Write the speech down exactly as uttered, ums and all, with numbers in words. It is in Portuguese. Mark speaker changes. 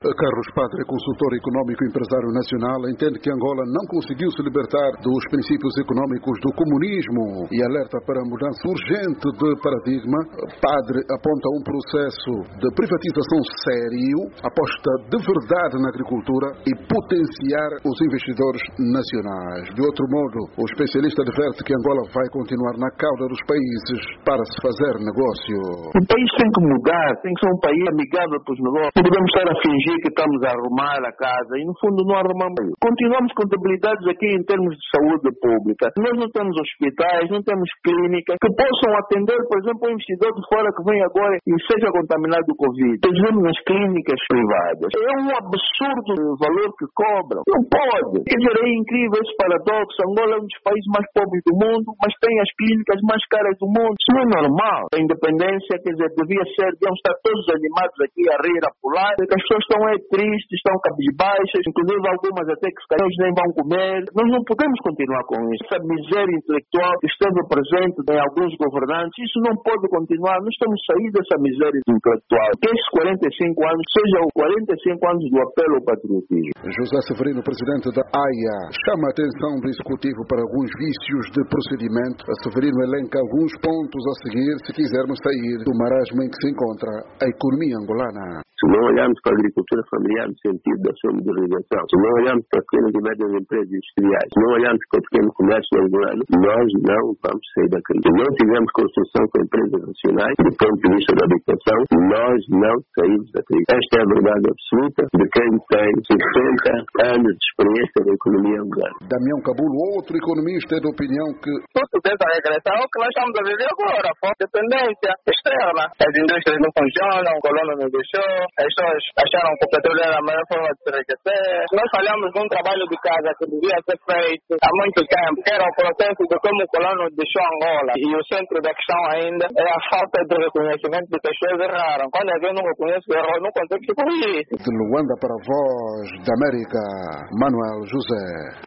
Speaker 1: Carlos Padre, consultor econômico e empresário nacional, entende que Angola não conseguiu se libertar dos princípios econômicos do comunismo e alerta para a mudança urgente de paradigma. Padre aponta um processo de privatização sério, aposta de verdade na agricultura e potenciar os investidores nacionais. De outro modo, o especialista adverte que Angola vai continuar na cauda dos países para se fazer negócio.
Speaker 2: O país tem que mudar, tem que ser um país amigável para os negócios. Não podemos estar a fingir que estamos a arrumar a casa e no fundo não arrumamos. Continuamos com debilidades aqui em termos de saúde pública. Nós não temos hospitais, não temos clínicas que possam atender, por exemplo, um investidor de fora que vem agora e seja contaminado do Covid. Temos nas clínicas privadas. É um absurdo o valor que cobram. Não pode. Quer dizer, é incrível esse paradoxo. Angola é um dos países mais pobres do mundo, mas tem as clínicas mais caras do mundo. Isso não é normal. A independência, quer dizer, devia ser, deviam estar todos animados aqui a rir, a pular, porque as pessoas estão é tristes, estão cabisbaixas, inclusive algumas até que se calhar nem vão comer. Nós não podemos continuar com isso. Essa miséria intelectual que esteve presente em alguns governantes, isso não pode continuar. Nós temos que sair dessa miséria intelectual. Que esses quarenta e cinco anos sejam quarenta e cinco anos do apelo ao patriotismo.
Speaker 1: José Severino, presidente da A I A, chama a atenção do Executivo para alguns vícios de procedimento. A Severino elenca alguns pontos a seguir se quisermos sair do marasmo em que se encontra a economia angolana.
Speaker 3: Se não olharmos para a agricultura familiar no sentido da sua modernização, se não olharmos para pequenas e médias empresas industriais, se não olharmos para o pequeno comércio angolano, nós não vamos sair da crise. Se não tivermos construção com empresas nacionais, do ponto de vista da habitação, nós não saímos da crise. Esta é a verdade absoluta de quem tem sessenta anos de experiência na economia angolana.
Speaker 1: Damião Cabulo, outro economista, é de opinião que
Speaker 4: tudo dessa regressão é o que nós estamos a viver agora, a dependência externa. As indústrias não funcionam, o colono não deixou, as pessoas acharam que o petróleo era a melhor forma de se enriquecer. Nós falhamos num trabalho de casa que devia ser feito há muito tempo, que era o processo de como o colono deixou Angola. E o centro da questão ainda é a falta de reconhecimento de que as pessoas erraram. Quando alguém não reconhece o erro, não consegue se corrigir.
Speaker 1: De Luanda para a Voz da América, Manuel José.